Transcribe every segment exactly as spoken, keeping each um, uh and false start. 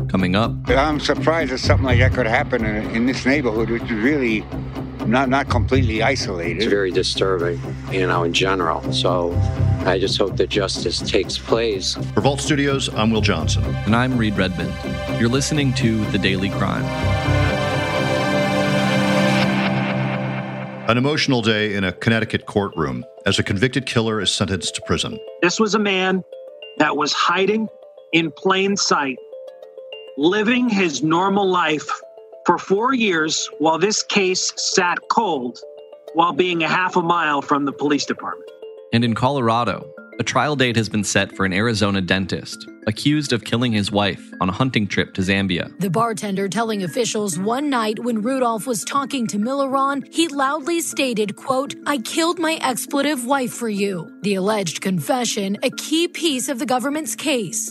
coming up. I'm surprised that something like that could happen in, in this neighborhood, which is really not, not completely isolated. It's very disturbing, you know, in general. So I just hope that justice takes place. For Vault Studios, I'm Will Johnson. And I'm Reed Redmond. You're listening to The Daily Crime. An emotional day in a Connecticut courtroom as a convicted killer is sentenced to prison. This was a man that was hiding in plain sight, living his normal life for four years while this case sat cold while being a half a mile from the police department. And in Colorado, a trial date has been set for an Arizona dentist accused of killing his wife on a hunting trip to Zambia. The bartender telling officials one night when Rudolph was talking to Milleron, he loudly stated, quote, "I killed my expletive wife for you." The alleged confession, a key piece of the government's case.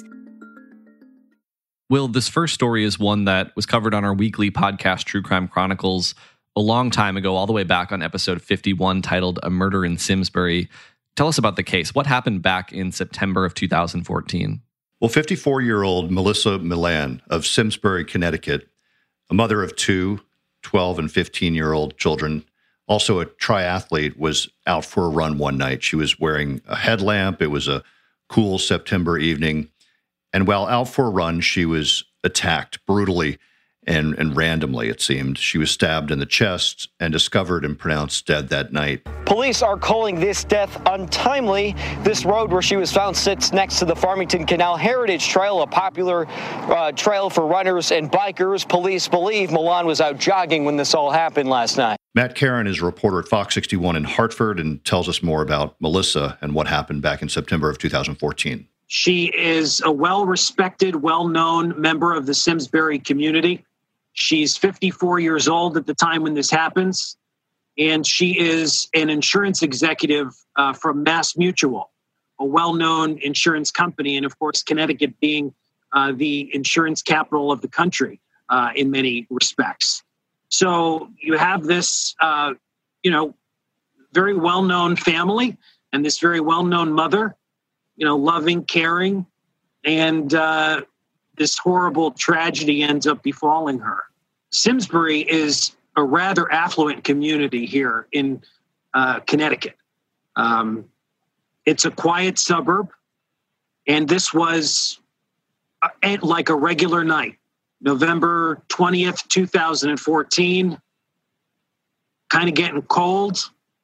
Will, this first story is one that was covered on our weekly podcast, True Crime Chronicles, a long time ago, all the way back on episode fifty-one, titled A Murder in Simsbury. Tell us about the case. What happened back in September of two thousand fourteen? Well, fifty-four-year-old Melissa Milan of Simsbury, Connecticut, a mother of two, twelve and fifteen-year-old children, also a triathlete, was out for a run one night. She was wearing a headlamp. It was a cool September evening. And while out for a run, she was attacked brutally and, and randomly, it seemed. She was stabbed in the chest and discovered and pronounced dead that night. Police are calling this death untimely. This road where she was found sits next to the Farmington Canal Heritage Trail, a popular uh, trail for runners and bikers. Police believe Milan was out jogging when this all happened last night. Matt Caron is a reporter at Fox sixty-one in Hartford and tells us more about Melissa and what happened back in September of two thousand fourteen. She is a well-respected, well-known member of the Simsbury community. She's fifty-four years old at the time when this happens, and she is an insurance executive uh, from Mass Mutual, a well-known insurance company, and of course, Connecticut being uh, the insurance capital of the country uh, in many respects. So you have this, uh, you know, very well-known family and this very well-known mother, you know, loving, caring, and uh, this horrible tragedy ends up befalling her. Simsbury is a rather affluent community here in uh, Connecticut. Um, it's a quiet suburb, and this was a, like a regular night. November twentieth, two thousand fourteen, kind of getting cold.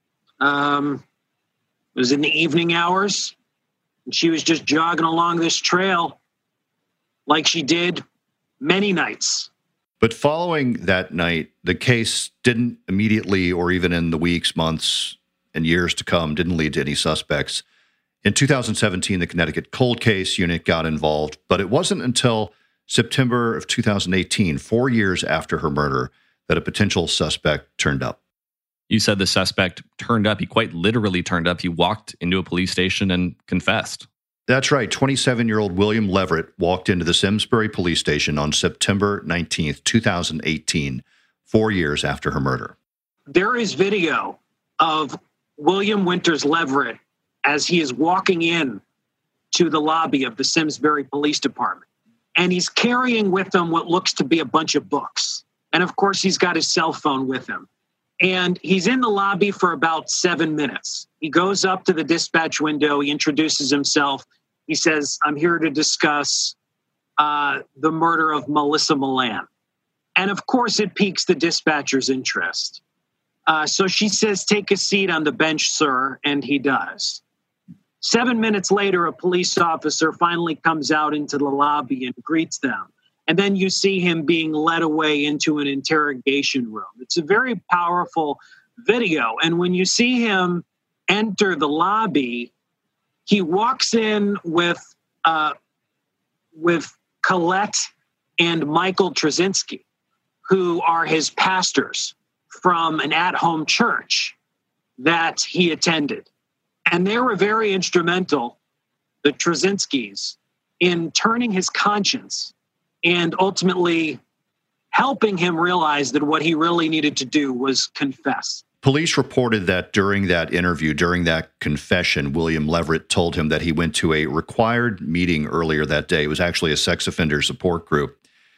Um, it was in the evening hours, and she was just jogging along this trail like she did many nights. But following that night, the case didn't immediately, or even in the weeks, months, and years to come, didn't lead to any suspects. In two thousand seventeen, the Connecticut Cold Case Unit got involved, but it wasn't until September of two thousand eighteen, four years after her murder, that a potential suspect turned up. You said the suspect turned up. He quite literally turned up. He walked into a police station and confessed. That's right. twenty-seven-year-old William Leverett walked into the Simsbury police station on September nineteenth, two thousand eighteen, four years after her murder. There is video of William Winters Leverett as he is walking in to the lobby of the Simsbury Police Department. And he's carrying with him what looks to be a bunch of books. And of course, he's got his cell phone with him. And he's in the lobby for about seven minutes. He goes up to the dispatch window. He introduces himself. He says, "I'm here to discuss uh, the murder of Melissa Milan." And of course, it piques the dispatcher's interest. Uh, so she says, "Take a seat on the bench, sir." And he does. Seven minutes later, a police officer finally comes out into the lobby and greets them. And then you see him being led away into an interrogation room. It's a very powerful video. And when you see him enter the lobby, he walks in with uh, with Colette and Michael Trzynski, who are his pastors from an at-home church that he attended. And they were very instrumental, the Trzynskis, in turning his conscience and ultimately helping him realize that what he really needed to do was confess. Police reported that during that interview, during that confession, William Leverett told him that he went to a required meeting earlier that day. It was actually a sex offender support group.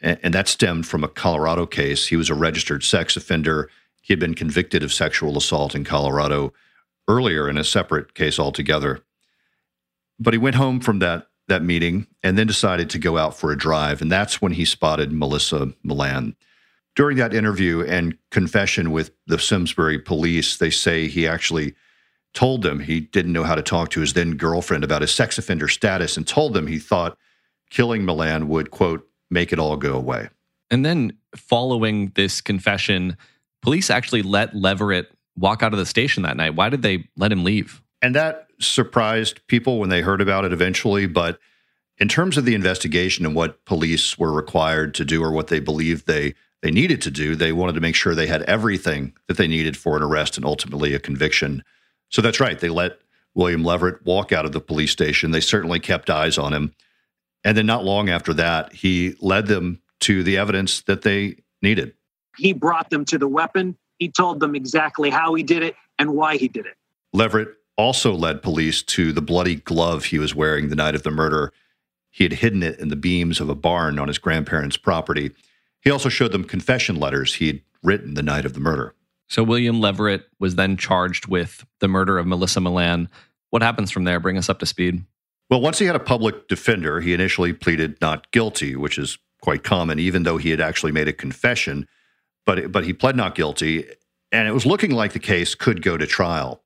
And, and that stemmed from a Colorado case. He was a registered sex offender. He had been convicted of sexual assault in Colorado earlier in a separate case altogether. But he went home from that, that meeting and then decided to go out for a drive. And that's when he spotted Melissa Milan. During that interview and confession with the Simsbury police, they say he actually told them he didn't know how to talk to his then girlfriend about his sex offender status and told them he thought killing Milan would, quote, make it all go away. And then following this confession, police actually let Leverett walk out of the station that night. Why did they let him leave? And that surprised people when they heard about it eventually. But in terms of the investigation and what police were required to do or what they believed they they needed to do, they wanted to make sure they had everything that they needed for an arrest and ultimately a conviction. So that's right. They let William Leverett walk out of the police station. They certainly kept eyes on him. And then not long after that, he led them to the evidence that they needed. He brought them to the weapon. He told them exactly how he did it and why he did it. Leverett also led police to the bloody glove he was wearing the night of the murder. He had hidden it in the beams of a barn on his grandparents' property. He also showed them confession letters he had written the night of the murder. So William Leverett was then charged with the murder of Melissa Milan. What happens from there? Bring us up to speed. Well, once he had a public defender, he initially pleaded not guilty, which is quite common, even though he had actually made a confession. But, but he pled not guilty, and it was looking like the case could go to trial.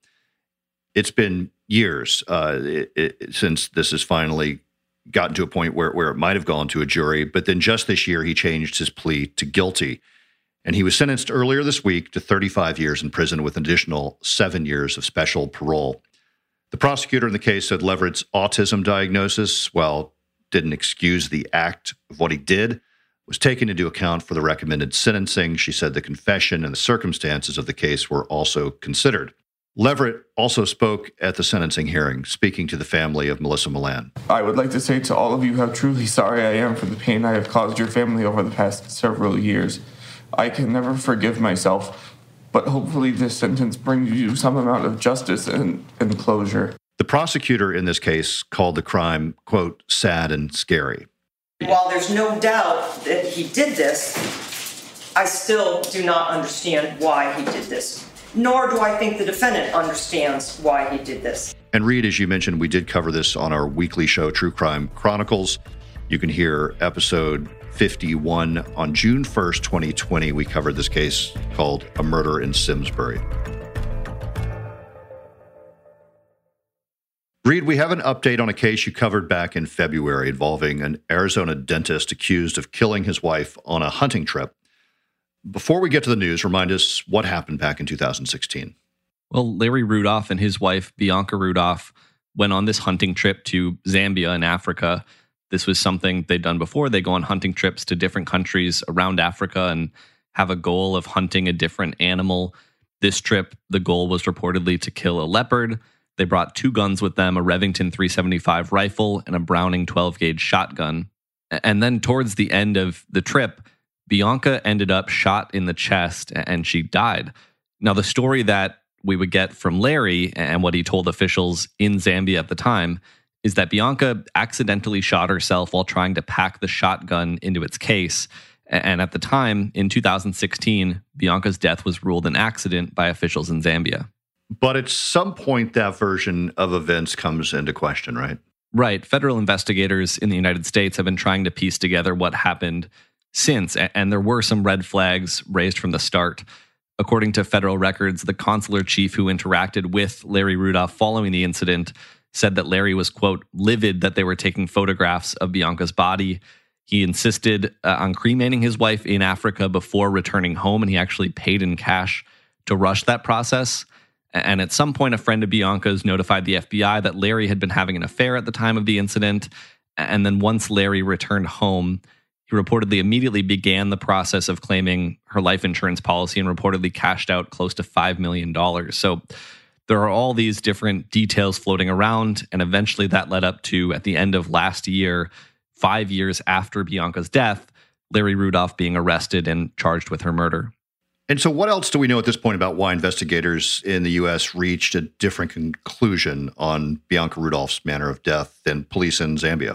It's been years uh, it, it, since this has finally gotten to a point where, where it might have gone to a jury. But then just this year, he changed his plea to guilty. And he was sentenced earlier this week to thirty-five years in prison with an additional seven years of special parole. The prosecutor in the case said Leverett's autism diagnosis, while didn't excuse the act of what he did, was taken into account for the recommended sentencing. She said the confession and the circumstances of the case were also considered. Leverett also spoke at the sentencing hearing, speaking to the family of Melissa Milan. I would like to say to all of you how truly sorry I am for the pain I have caused your family over the past several years. I can never forgive myself, but hopefully this sentence brings you some amount of justice and, and closure. The prosecutor in this case called the crime, quote, sad and scary. While there's no doubt that he did this, I still do not understand why he did this. Nor do I think the defendant understands why he did this. And Reed, as you mentioned, we did cover this on our weekly show, True Crime Chronicles. You can hear episode fifty-one on June first, twenty twenty. We covered this case called A Murder in Simsbury. Reed, we have an update on a case you covered back in February involving an Arizona dentist accused of killing his wife on a hunting trip. Before we get to the news, remind us what happened back in two thousand sixteen. Well, Larry Rudolph and his wife, Bianca Rudolph, went on this hunting trip to Zambia in Africa. This was something they'd done before. They go on hunting trips to different countries around Africa and have a goal of hunting a different animal. This trip, the goal was reportedly to kill a leopard. They brought two guns with them, a Revington three seventy-five rifle and a Browning twelve gauge shotgun. And then towards the end of the trip, Bianca ended up shot in the chest and she died. Now, the story that we would get from Larry and what he told officials in Zambia at the time is that Bianca accidentally shot herself while trying to pack the shotgun into its case. And at the time, in two thousand sixteen, Bianca's death was ruled an accident by officials in Zambia. But at some point, that version of events comes into question, right? Right. Federal investigators in the United States have been trying to piece together what happened since, and there were some red flags raised from the start. According to federal records, the consular chief who interacted with Larry Rudolph following the incident said that Larry was, quote, livid that they were taking photographs of Bianca's body. He insisted uh, on cremating his wife in Africa before returning home, and he actually paid in cash to rush that process. And at some point, a friend of Bianca's notified the F B I that Larry had been having an affair at the time of the incident. And then once Larry returned home, he reportedly immediately began the process of claiming her life insurance policy and reportedly cashed out close to five million dollars. So there are all these different details floating around. And eventually that led up to, at the end of last year, five years after Bianca's death, Larry Rudolph being arrested and charged with her murder. And so what else do we know at this point about why investigators in the U S reached a different conclusion on Bianca Rudolph's manner of death than police in Zambia?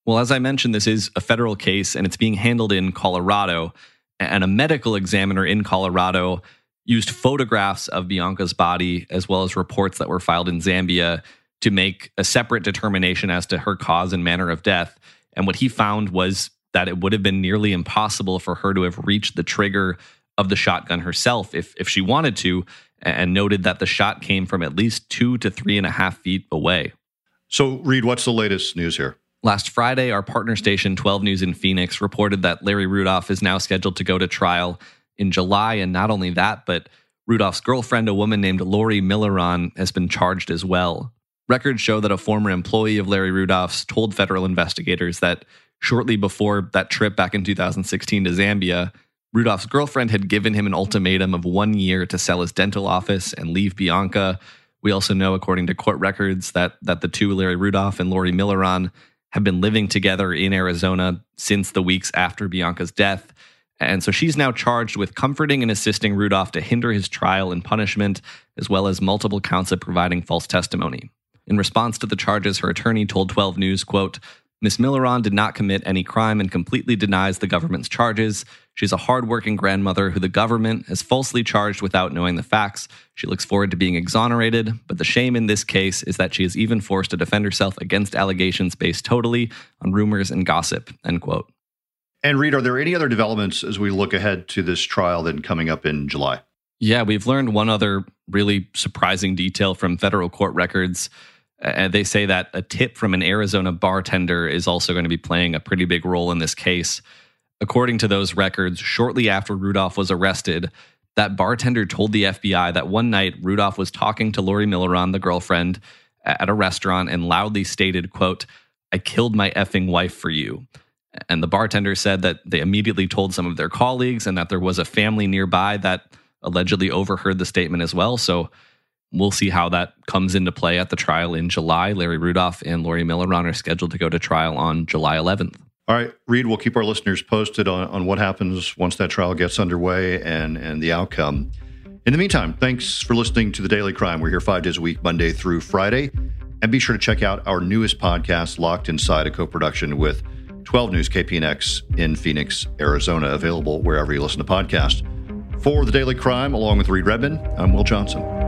Well, as I mentioned, this is a federal case and it's being handled in Colorado. And a medical examiner in Colorado used photographs of Bianca's body as well as reports that were filed in Zambia to make a separate determination as to her cause and manner of death. And what he found was that it would have been nearly impossible for her to have reached the trigger of the shotgun herself if, if she wanted to, and noted that the shot came from at least two to three and a half feet away. So, Reed, what's the latest news here? Last Friday, our partner station, twelve News in Phoenix, reported that Larry Rudolph is now scheduled to go to trial in July. And not only that, but Rudolph's girlfriend, a woman named Lori Milleron, has been charged as well. Records show that a former employee of Larry Rudolph's told federal investigators that shortly before that trip back in two thousand sixteen to Zambia, Rudolph's girlfriend had given him an ultimatum of one year to sell his dental office and leave Bianca. We also know, according to court records, that, that the two, Larry Rudolph and Lori Milleron, have been living together in Arizona since the weeks after Bianca's death. And so she's now charged with comforting and assisting Rudolph to hinder his trial and punishment, as well as multiple counts of providing false testimony. In response to the charges, her attorney told twelve News, quote, Miz Milleron did not commit any crime and completely denies the government's charges. She's a hardworking grandmother who the government has falsely charged without knowing the facts. She looks forward to being exonerated, but the shame in this case is that she is even forced to defend herself against allegations based totally on rumors and gossip, end quote. And Reed, are there any other developments as we look ahead to this trial then coming up in July? Yeah, we've learned one other really surprising detail from federal court records. Uh, they say that a tip from an Arizona bartender is also going to be playing a pretty big role in this case. According to those records, shortly after Rudolph was arrested, that bartender told the F B I that one night Rudolph was talking to Lori Milleron, the girlfriend, at a restaurant and loudly stated, quote, I killed my effing wife for you. And the bartender said that they immediately told some of their colleagues and that there was a family nearby that allegedly overheard the statement as well. So we'll see how that comes into play at the trial in July. Larry Rudolph and Lori Milleron are scheduled to go to trial on July eleventh. All right, Reed, we'll keep our listeners posted on, on what happens once that trial gets underway and, and the outcome. In the meantime, thanks for listening to The Daily Crime. We're here five days a week, Monday through Friday. And be sure to check out our newest podcast, Locked Inside, a co-production with twelve News K P N X in Phoenix, Arizona, available wherever you listen to podcasts. For The Daily Crime, along with Reed Redman, I'm Will Johnson.